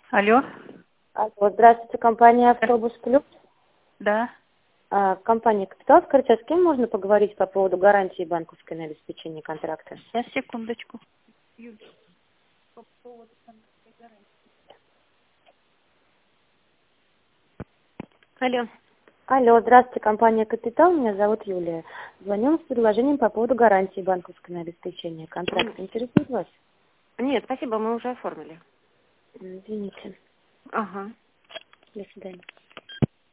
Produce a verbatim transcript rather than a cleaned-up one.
Алло. Алло, здравствуйте, компания «Автобус Плюс». Да. А, компания «Капитал». Скажите, а с кем можно поговорить по поводу гарантии банковской на обеспечение контракта? Сейчас, секундочку. Алло. Алло, здравствуйте, компания «Капитал». Меня зовут Юлия. Звоню с предложением по поводу гарантии банковской на обеспечение контракта. Интересует вас? Нет, спасибо, мы уже оформили. М, Извините. Ага. До свидания.